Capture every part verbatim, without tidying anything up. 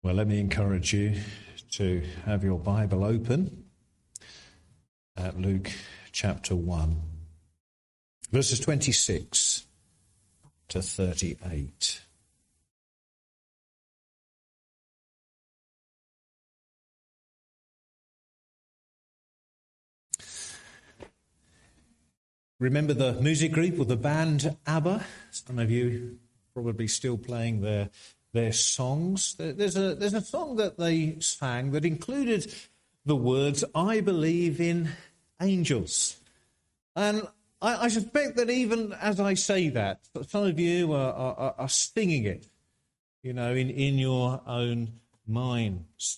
Well, let me encourage you to have your Bible open at Luke chapter one, verses twenty-six to thirty-eight. Remember the music group or the band ABBA? Some of you probably still playing their their songs. There's a there's a song that they sang that included the words, "I believe in angels." And I, I suspect that even as I say that, some of you are, are, are singing it, you know, in, in your own minds.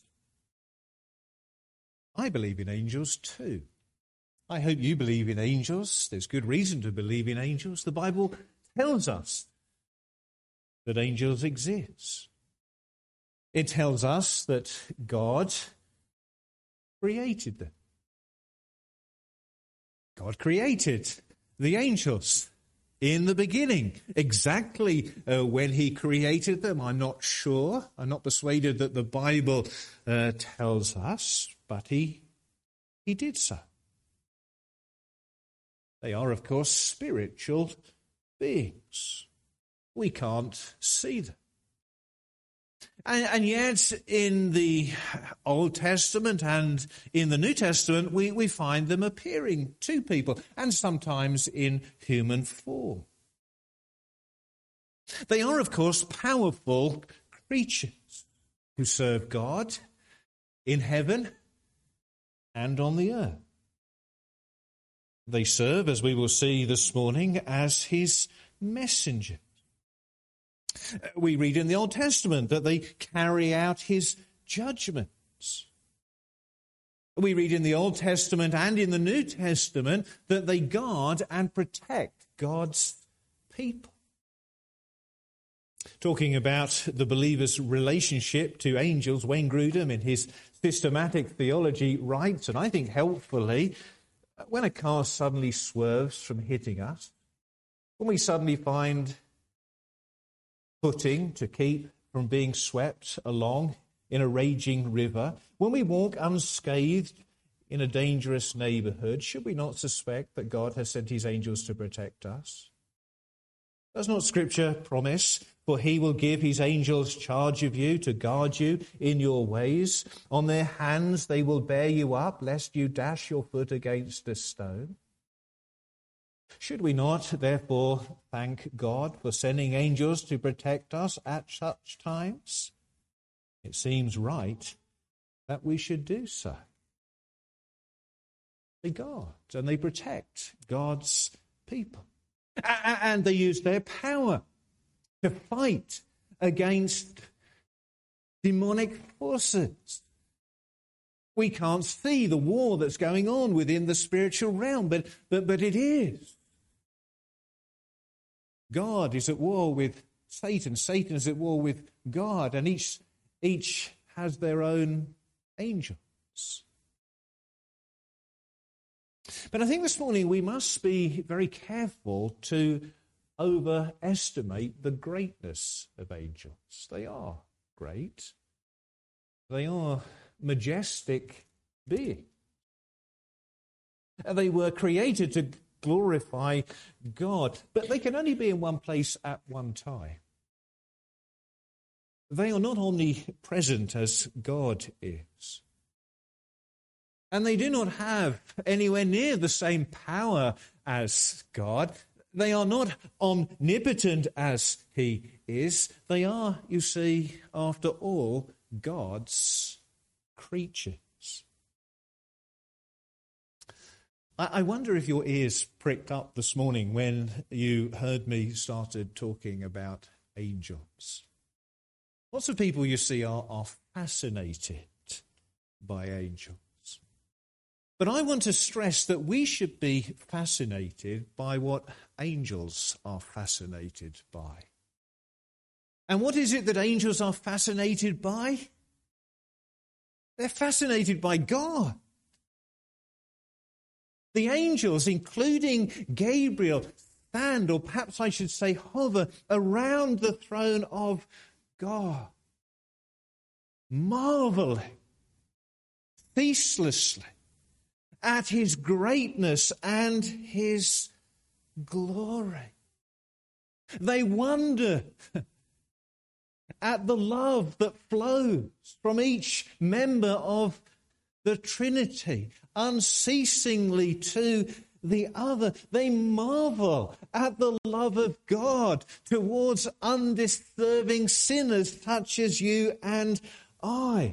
I believe in angels too. I hope you believe in angels. There's good reason to believe in angels. The Bible tells us that angels exist. It tells us that God created them. God created the angels in the beginning. Exactly uh, when he created them, I'm not sure. I'm not persuaded that the Bible uh, tells us, but he, he did so. They are, of course, spiritual beings. We can't see them. And, and yet, in the Old Testament and in the New Testament, we, we find them appearing to people, and sometimes in human form. They are, of course, powerful creatures who serve God in heaven and on the earth. They serve, as we will see this morning, as his messengers. We read in the Old Testament that they carry out his judgments. We read in the Old Testament and in the New Testament that they guard and protect God's people. Talking about the believer's relationship to angels, Wayne Grudem in his systematic theology writes, and I think helpfully, when a car suddenly swerves from hitting us, when we suddenly find footing to keep from being swept along in a raging river, when we walk unscathed in a dangerous neighbourhood, should we not suspect that God has sent his angels to protect us? Does not Scripture promise, for he will give his angels charge of you to guard you in your ways? On their hands they will bear you up, lest you dash your foot against a stone. Should we not, therefore, thank God for sending angels to protect us at such times? It seems right that we should do so. They guard and they protect God's people. And they use their power to fight against demonic forces. We can't see the war that's going on within the spiritual realm, but, but, but it is. God is at war with Satan. Satan is at war with God, and each, each has their own angels. But I think this morning we must be very careful to overestimate the greatness of angels. They are great. They are majestic beings. They were created to glorify God, but they can only be in one place at one time. They are not omnipresent as God is. And they do not have anywhere near the same power as God. They are not omnipotent as he is. They are, you see, after all, God's creatures. I wonder if your ears pricked up this morning when you heard me started talking about angels. Lots of people, you see, are, are fascinated by angels. But I want to stress that we should be fascinated by what angels are fascinated by. And what is it that angels are fascinated by? They're fascinated by God. The angels, including Gabriel, stand, or perhaps I should say hover, around the throne of God. marveling ceaselessly at his greatness and his glory. They wonder at the love that flows from each member of the Trinity unceasingly to the other. They marvel at the love of God towards undeserving sinners such as you and I.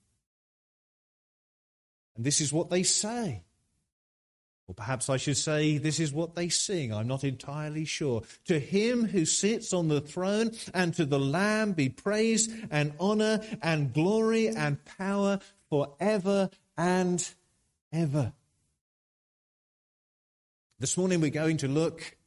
And this is what they say. Or perhaps I should say, this is what they sing. I'm not entirely sure. To him who sits on the throne and to the Lamb be praise and honour and glory and power forever and ever. This morning we're going to look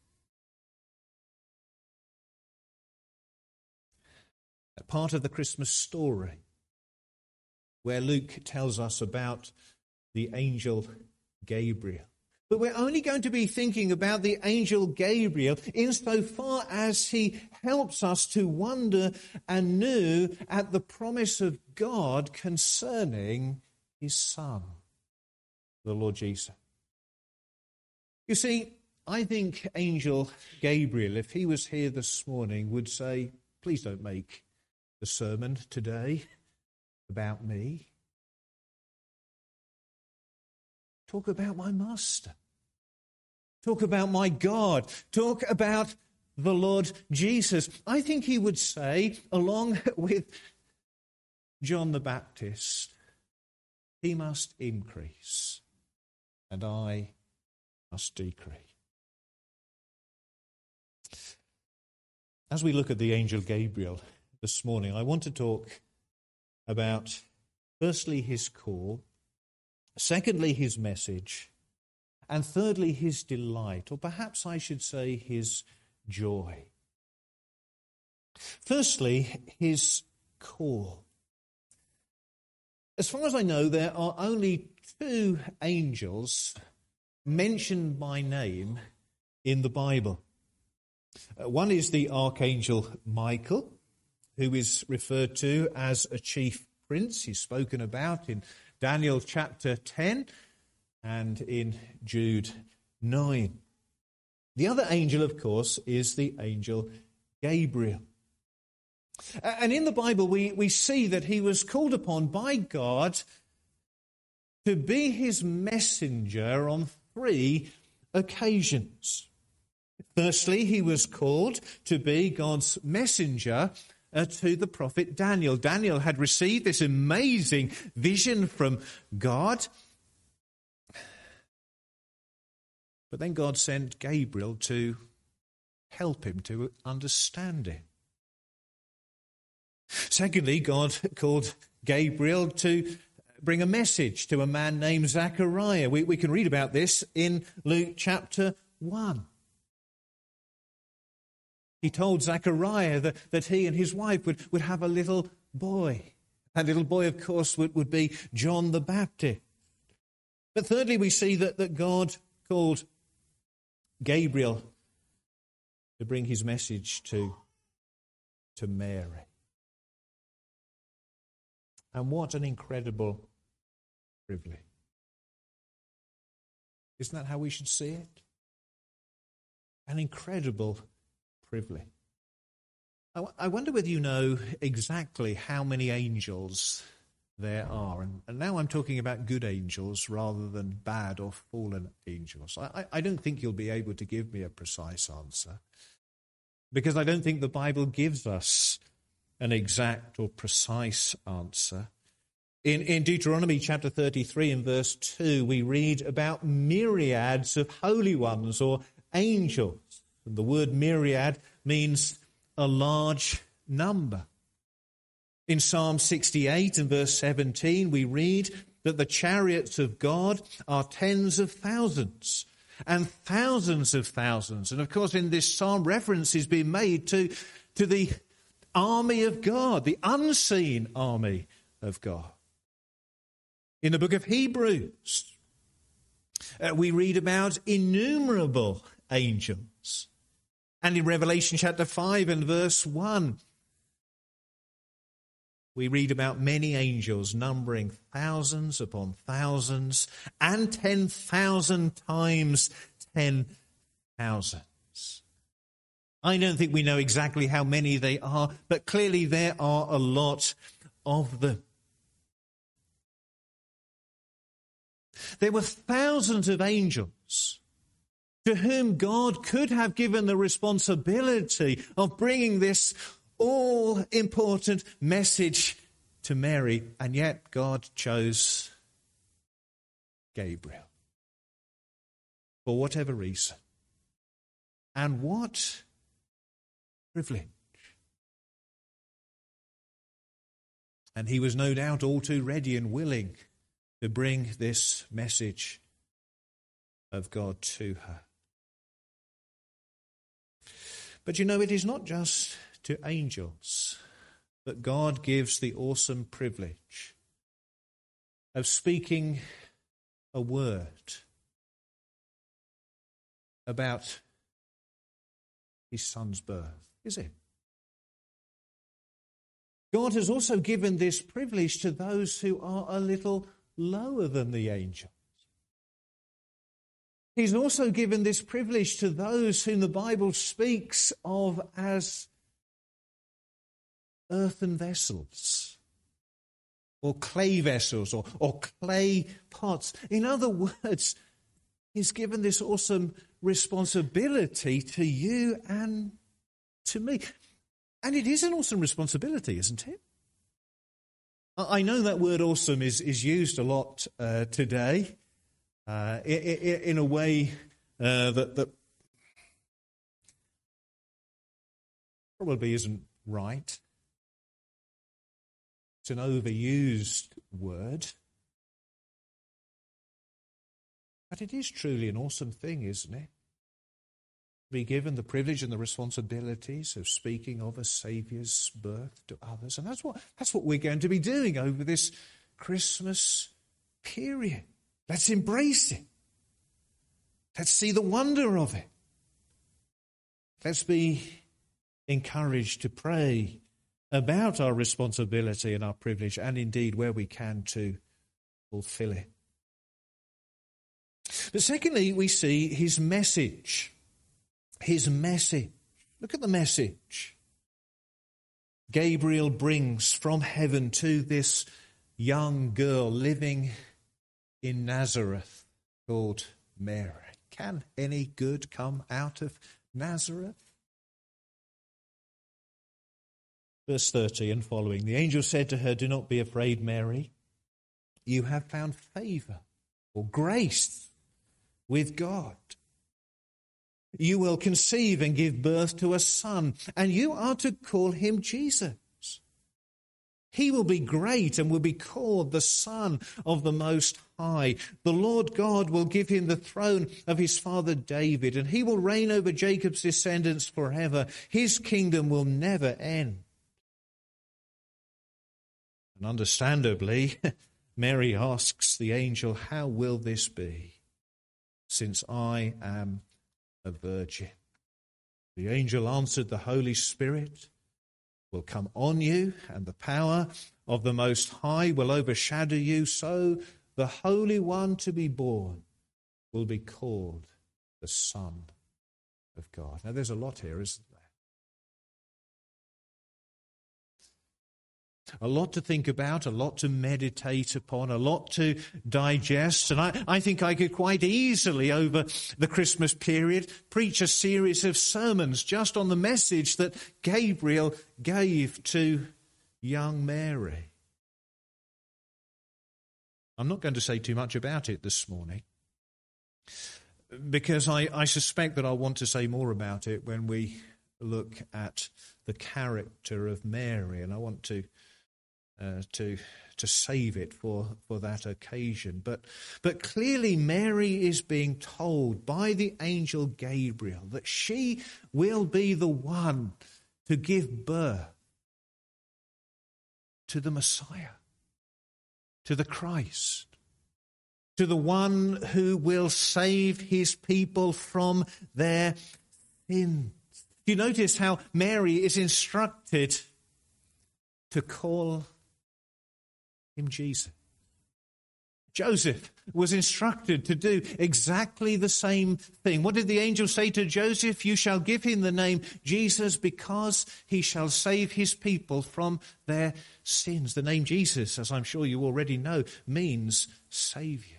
at part of the Christmas story where Luke tells us about the angel Gabriel. But we're only going to be thinking about the angel Gabriel insofar as he helps us to wonder anew at the promise of God concerning his Son, the Lord Jesus. You see, I think angel Gabriel, if he was here this morning, would say, please don't make the sermon today about me. Talk about my master. Talk about my God. Talk about the Lord Jesus. I think he would say, along with John the Baptist, he must increase and I must decrease. As we look at the angel Gabriel this morning, I want to talk about, firstly, his call, secondly, his message, and thirdly, his delight, or perhaps I should say his joy. Firstly, his call. As far as I know, there are only two angels mentioned by name in the Bible. Uh, one is the archangel Michael, who is referred to as a chief prince. He's spoken about in Daniel chapter ten and in Jude nine. The other angel, of course, is the angel Gabriel. And in the Bible, we, we see that he was called upon by God to be his messenger on three occasions. Firstly, he was called to be God's messenger uh, to the prophet Daniel. Daniel had received this amazing vision from God. But then God sent Gabriel to help him to understand it. Secondly, God called Gabriel to bring a message to a man named Zechariah. We, we can read about this in Luke chapter one. He told Zechariah that, that he and his wife would, would have a little boy. That little boy, of course, would, would be John the Baptist. But thirdly, we see that, that God called Gabriel to bring his message to, to Mary. And what an incredible privilege. Isn't that how we should see it? An incredible privilege. I, I wonder whether you know exactly how many angels there are. And, and now I'm talking about good angels rather than bad or fallen angels. I, I don't think you'll be able to give me a precise answer, because I don't think the Bible gives us an exact or precise answer. In, in Deuteronomy chapter thirty-three and verse two, we read about myriads of holy ones or angels. And the word myriad means a large number. In Psalm sixty-eight and verse seventeen, we read that the chariots of God are tens of thousands and thousands of thousands. And of course, in this psalm, reference is being made to, to the army of God, the unseen army of God. In the book of Hebrews, uh, we read about innumerable angels. And in Revelation chapter five and verse one, we read about many angels numbering thousands upon thousands and ten thousand times ten thousands. I don't think we know exactly how many they are, but clearly there are a lot of them. There were thousands of angels to whom God could have given the responsibility of bringing this all-important message to Mary, and yet God chose Gabriel for whatever reason. And what privilege. And he was no doubt all too ready and willing to bring this message of God to her. But you know, it is not just to angels that God gives the awesome privilege of speaking a word about his son's birth, is it? God has also given this privilege to those who are a little lower than the angels. He's also given this privilege to those whom the Bible speaks of as earthen vessels, or clay vessels, or, or clay pots. In other words, he's given this awesome responsibility to you and to me. And it is an awesome responsibility, isn't it? I know that word awesome is, is used a lot uh, today uh, in, in a way uh, that, that probably isn't right. It's an overused word. But it is truly an awesome thing, isn't it? Be given the privilege and the responsibilities of speaking of a Saviour's birth to others. And that's what, that's what we're going to be doing over this Christmas period. Let's embrace it. Let's see the wonder of it. Let's be encouraged to pray about our responsibility and our privilege, and indeed where we can to fulfill it. But secondly, we see his message. His message. Look at the message Gabriel brings from heaven to this young girl living in Nazareth called Mary. Can any good come out of Nazareth? Verse thirty and following. The angel said to her, "Do not be afraid, Mary. You have found favor or grace with God. You will conceive and give birth to a son, and you are to call him Jesus. He will be great and will be called the Son of the Most High. The Lord God will give him the throne of his father David, and he will reign over Jacob's descendants forever. His kingdom will never end." And understandably, Mary asks the angel, "How will this be, since I am a virgin?" The angel answered, "The Holy Spirit will come on you, and the power of the Most High will overshadow you. So the Holy One to be born will be called the Son of God." Now there's a lot here, isn't there? A lot to think about, a lot to meditate upon, a lot to digest. And I, I think I could quite easily, over the Christmas period, preach a series of sermons just on the message that Gabriel gave to young Mary. I'm not going to say too much about it this morning, because I, I suspect that I'll want to say more about it when we look at the character of Mary, and I want to Uh, to to save it for, for that occasion. But but clearly Mary is being told by the angel Gabriel that she will be the one to give birth to the Messiah, to the Christ, to the one who will save his people from their sins. You notice how Mary is instructed to call him Jesus. Joseph was instructed to do exactly the same thing. What did the angel say to Joseph? You shall give him the name Jesus because he shall save his people from their sins. The name Jesus, as I'm sure you already know, means Saviour.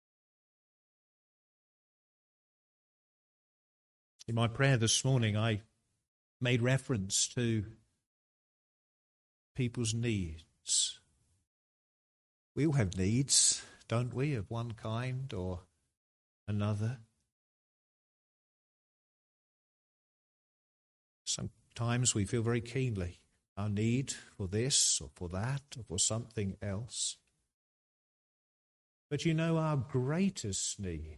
In my prayer this morning, I made reference to people's needs. We all have needs, don't we, of one kind or another? Sometimes we feel very keenly our need for this or for that or for something else. But you know, our greatest need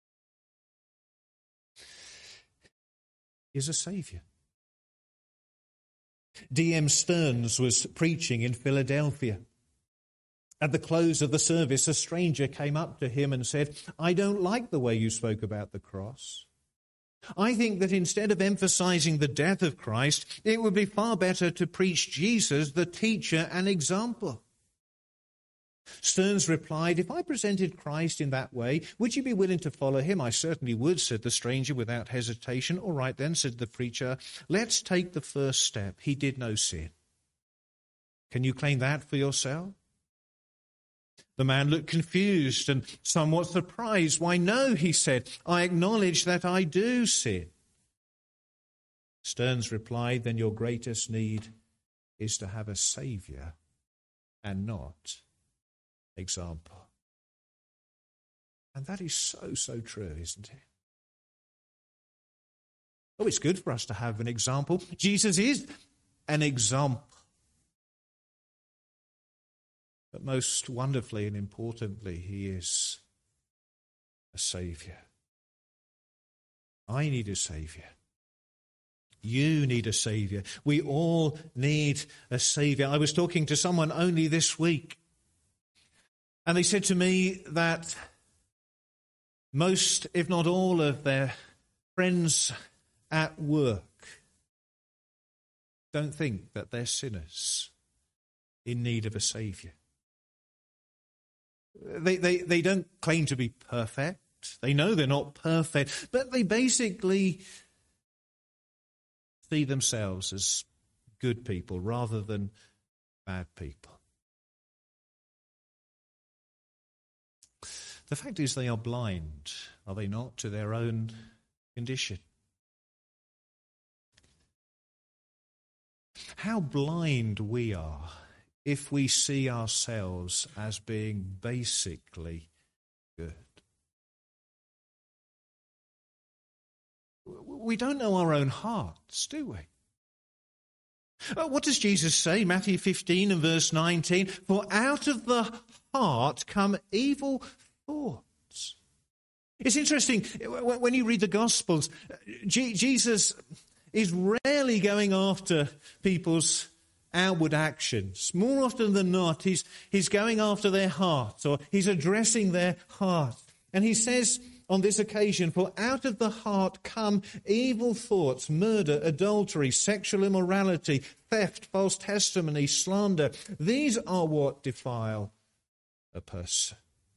is a Saviour. D M Stearns was preaching in Philadelphia. At the close of the service, a stranger came up to him and said, I don't like the way you spoke about the cross. I think that instead of emphasizing the death of Christ, it would be far better to preach Jesus, the teacher and example. Stearns replied, if I presented Christ in that way, would you be willing to follow him? I certainly would, said the stranger without hesitation. All right then, said the preacher, let's take the first step. He did no sin. Can you claim that for yourself? The man looked confused and somewhat surprised. Why, no, he said, I acknowledge that I do sin. Stearns replied, then your greatest need is to have a Saviour and not example. And that is so, so true, isn't it? Oh, it's good for us to have an example. Jesus is an example. But most wonderfully and importantly, he is a Saviour. I need a Saviour. You need a Saviour. We all need a Saviour. I was talking to someone only this week, and they said to me that most, if not all, of their friends at work don't think that they're sinners in need of a Saviour. They, they, they don't claim to be perfect. They know they're not perfect, but they basically see themselves as good people rather than bad people. The fact is they are blind, are they not, to their own condition? How blind we are if we see ourselves as being basically good. We don't know our own hearts, do we? What does Jesus say? Matthew fifteen and verse nineteen, for out of the heart come evil thoughts. It's interesting, when you read the Gospels, Jesus is rarely going after people's outward actions. More often than not, he's, he's going after their hearts, or he's addressing their heart. And he says on this occasion, for out of the heart come evil thoughts, murder, adultery, sexual immorality, theft, false testimony, slander. These are what defile a person.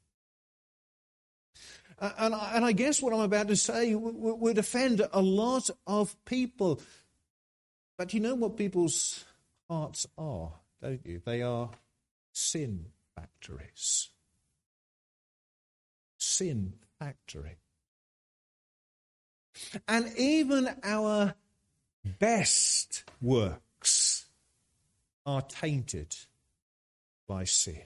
And I, and I guess what I'm about to say would offend a lot of people. But you know what people's hearts are, don't you? They are sin factories. Sin factory. And even our best works are tainted by sin.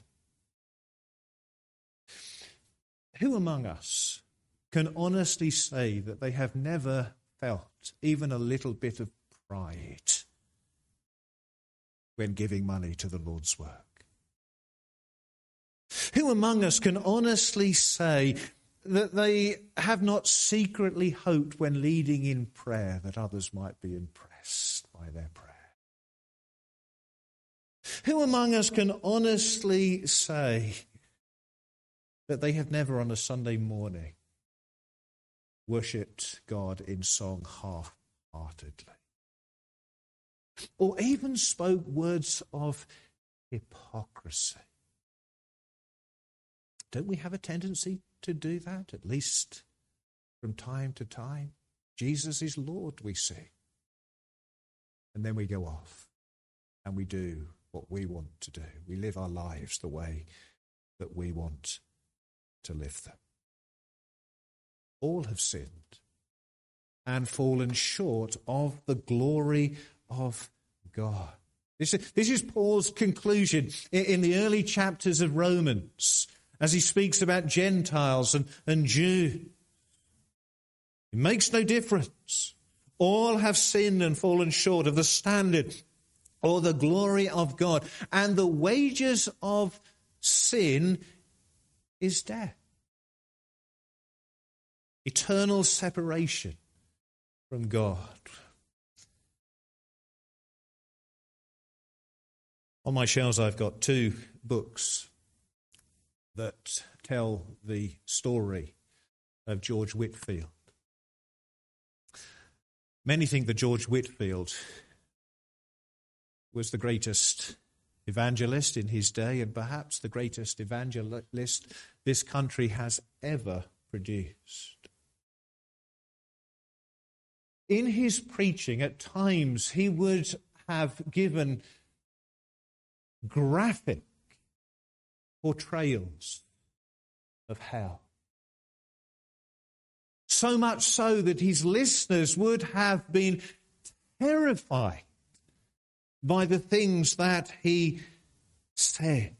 Who among us can honestly say that they have never felt even a little bit of pride when giving money to the Lord's work? Who among us can honestly say that they have not secretly hoped when leading in prayer that others might be impressed by their prayer? Who among us can honestly say that they have never on a Sunday morning worshipped God in song half-heartedly, or even spoke words of hypocrisy Don't we have a tendency to do that, at least from time to time? Jesus is Lord, we sing. And then we go off and we do what we want to do. We live our lives the way that we want to live them. All have sinned and fallen short of the glory of God. This is, this is Paul's conclusion in, in the early chapters of Romans as he speaks about Gentiles and, and Jews. It makes no difference. All have sinned and fallen short of the standard or the glory of God. And the wages of sin is death. Eternal separation from God. On my shelves I've got two books that tell the story of George Whitefield. Many think that George Whitefield was the greatest evangelist in his day and perhaps the greatest evangelist this country has ever produced. In his preaching, at times, he would have given graphic portrayals of hell. So much so that his listeners would have been terrified by the things that he said.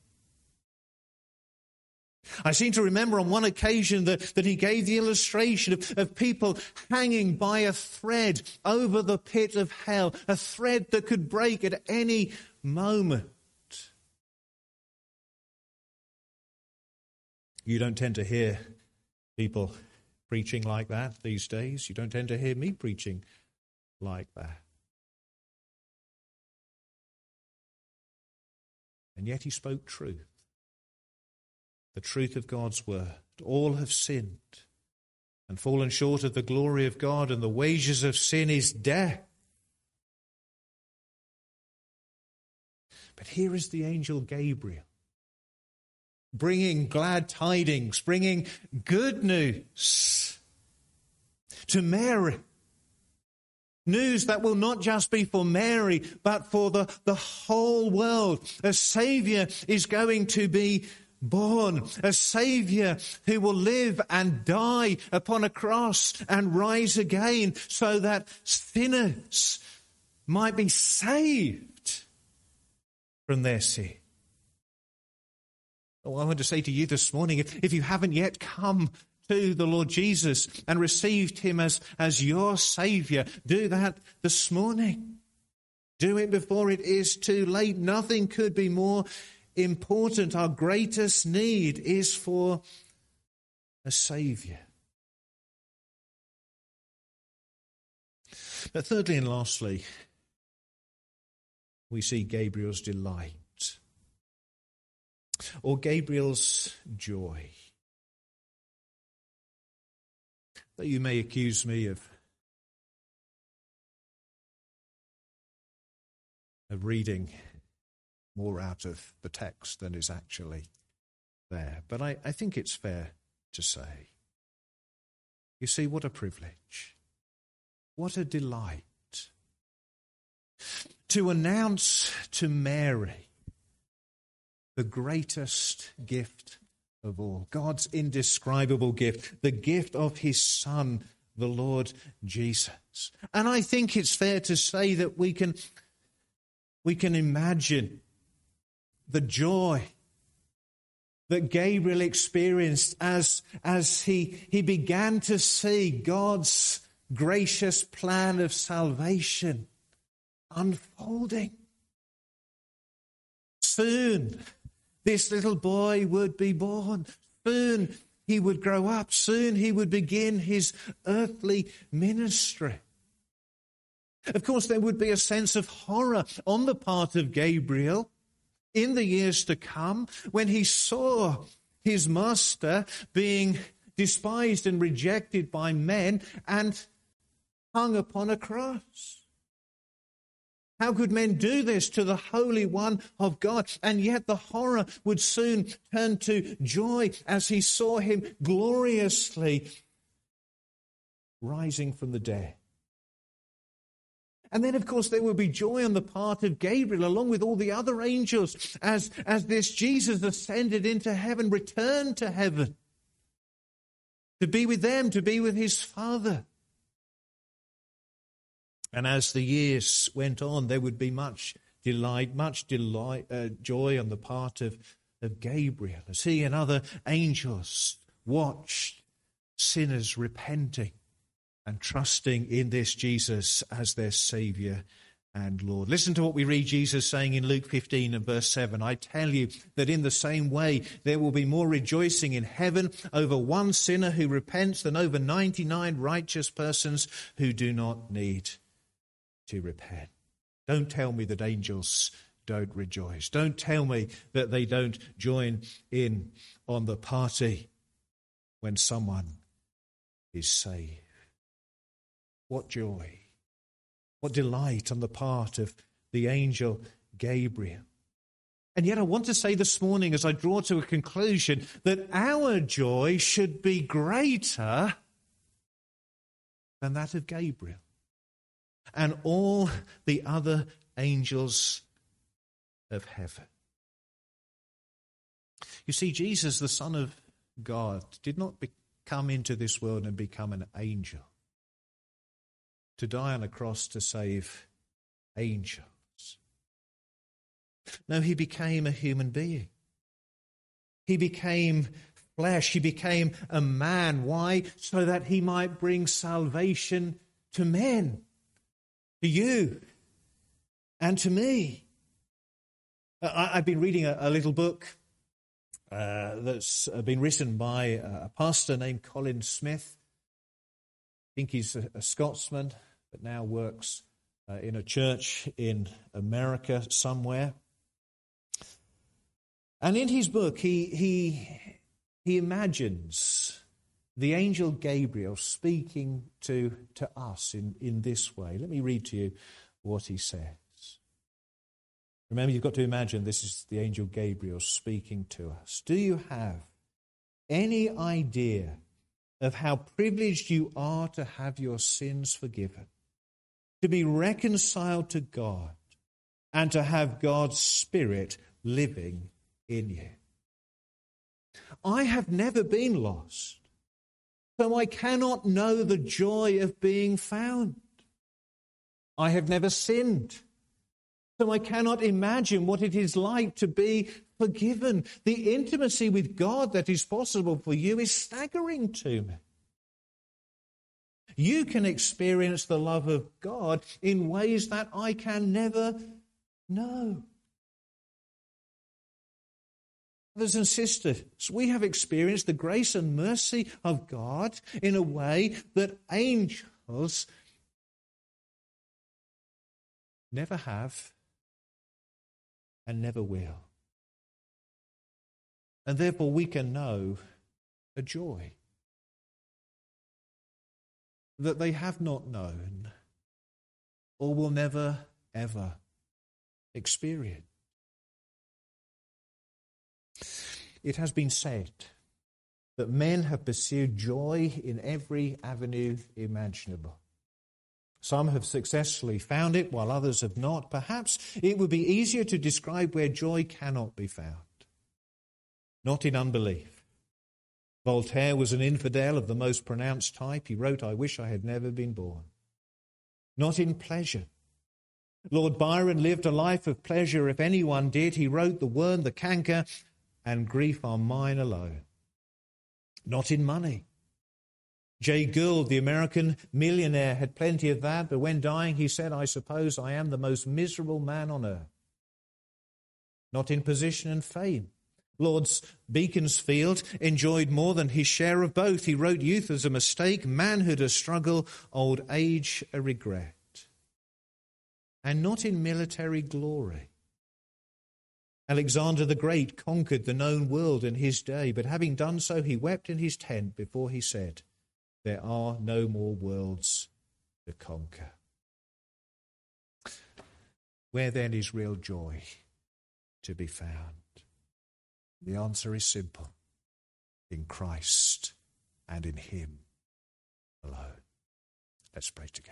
I seem to remember on one occasion that, that he gave the illustration of, of people hanging by a thread over the pit of hell, a thread that could break at any moment. You don't tend to hear people preaching like that these days. You don't tend to hear me preaching like that. And yet he spoke truth. The truth of God's word. All have sinned and fallen short of the glory of God, and the wages of sin is death. But here is the angel Gabriel, bringing glad tidings, bringing good news to Mary. News that will not just be for Mary, but for the, the whole world. A Saviour is going to be born, a Saviour who will live and die upon a cross and rise again so that sinners might be saved from their sin. Oh, I want to say to you this morning, if, if you haven't yet come to the Lord Jesus and received him as, as your Saviour, do that this morning. Do it before it is too late. Nothing could be more important. Our greatest need is for a Saviour. But thirdly and lastly, we see Gabriel's delight, or Gabriel's joy. Though you may accuse me of, of reading more out of the text than is actually there, but I, I think it's fair to say, you see, what a privilege, what a delight to announce to Mary the greatest gift of all, God's indescribable gift, the gift of his Son, the Lord Jesus. And I think it's fair to say that we can, we can imagine the joy that Gabriel experienced as, as he, he began to see God's gracious plan of salvation unfolding. Soon, this little boy would be born. Soon he would grow up. Soon he would begin his earthly ministry. Of course, there would be a sense of horror on the part of Gabriel in the years to come when he saw his master being despised and rejected by men and hung upon a cross. How could men do this to the Holy One of God? And yet the horror would soon turn to joy as he saw him gloriously rising from the dead. And then, of course, there would be joy on the part of Gabriel, along with all the other angels, as, as this Jesus ascended into heaven, returned to heaven, to be with them, to be with his Father. And as the years went on, there would be much delight, much delight, uh, joy on the part of, of Gabriel, as he and other angels watched sinners repenting and trusting in this Jesus as their Saviour and Lord. Listen to what we read Jesus saying in Luke fifteen and verse seven. I tell you that in the same way there will be more rejoicing in heaven over one sinner who repents than over ninety-nine righteous persons who do not need to repent. Don't tell me that angels don't rejoice. Don't tell me that they don't join in on the party when someone is saved. What joy, what delight on the part of the angel Gabriel. And yet I want to say this morning, as I draw to a conclusion, that our joy should be greater than that of Gabriel and all the other angels of heaven. You see, Jesus, the Son of God, did not be- come into this world and become an angel, to die on a cross to save angels. No, he became a human being. He became flesh. He became a man. Why? So that he might bring salvation to men, to you, and to me. I, I've been reading a, a little book uh, that's been written by a pastor named Colin Smith. I think he's a, a Scotsman, but now works uh, in a church in America somewhere. And in his book, he he he imagines the angel Gabriel speaking to, to us in, in this way. Let me read to you what he says. Remember, you've got to imagine this is the angel Gabriel speaking to us. Do you have any idea of how privileged you are to have your sins forgiven, to be reconciled to God, and to have God's Spirit living in you? I have never been lost, so I cannot know the joy of being found. I have never sinned, so I cannot imagine what it is like to be forgiven. The intimacy with God that is possible for you is staggering to me. You can experience the love of God in ways that I can never know. Brothers and sisters, we have experienced the grace and mercy of God in a way that angels never have and never will. And therefore we can know a joy that they have not known or will never, ever experience. It has been said that men have pursued joy in every avenue imaginable. Some have successfully found it, while others have not. Perhaps it would be easier to describe where joy cannot be found. Not in unbelief. Voltaire was an infidel of the most pronounced type. He wrote, "I wish I had never been born." Not in pleasure. Lord Byron lived a life of pleasure, if anyone did. He wrote, "The worm, the canker, and grief are mine alone." Not in money. Jay Gould, the American millionaire, had plenty of that, but when dying he said, "I suppose I am the most miserable man on earth." Not in position and fame. Lord Beaconsfield enjoyed more than his share of both. He wrote, "Youth is a mistake, manhood a struggle, old age a regret." And not in military glory. Alexander the Great conquered the known world in his day, but having done so, he wept in his tent before he said, "There are no more worlds to conquer." Where then is real joy to be found? The answer is simple. In Christ and in him alone. Let's pray together.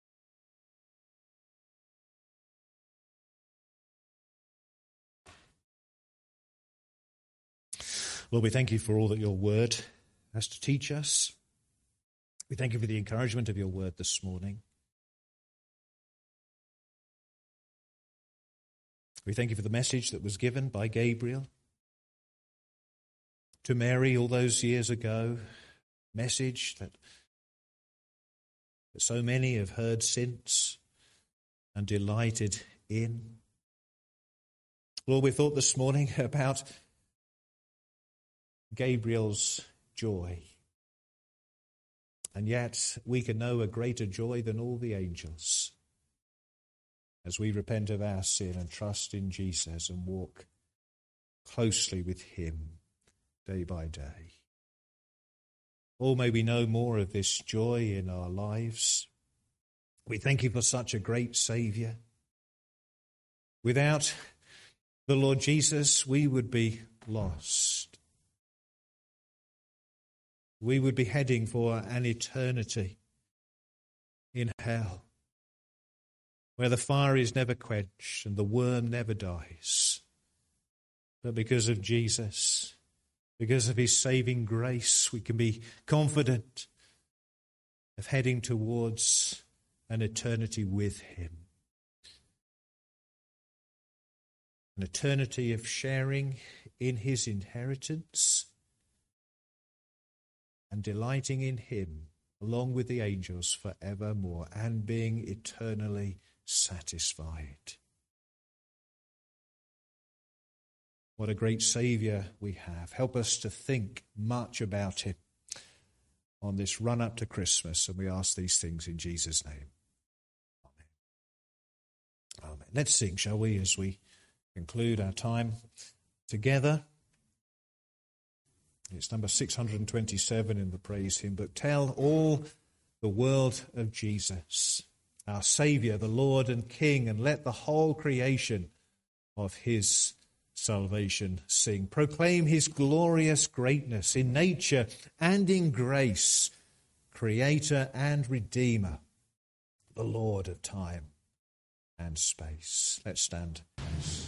Lord, we thank you for all that your word has to teach us. We thank you for the encouragement of your word this morning. We thank you for the message that was given by Gabriel to Mary all those years ago, message that, that so many have heard since and delighted in. Lord, we thought this morning about Gabriel's joy. And yet we can know a greater joy than all the angels as we repent of our sin and trust in Jesus and walk closely with him day by day. Oh, may we know more of this joy in our lives. We thank you for such a great Saviour. Without the Lord Jesus, we would be lost. We would be heading for an eternity in hell, where the fire is never quenched and the worm never dies. But because of Jesus, because of his saving grace, we can be confident of heading towards an eternity with him. An eternity of sharing in his inheritance and delighting in him along with the angels forevermore and being eternally satisfied. What a great Saviour we have. Help us to think much about him on this run up to Christmas, and we ask these things in Jesus' name. Amen. Amen. Let's sing, shall we, as we conclude our time together. It's number six hundred twenty-seven in the praise hymn book. Tell all the world of Jesus, our Saviour, the Lord and King, and let the whole creation of his salvation sing. Proclaim his glorious greatness in nature and in grace, Creator and Redeemer, the Lord of time and space. Let's stand.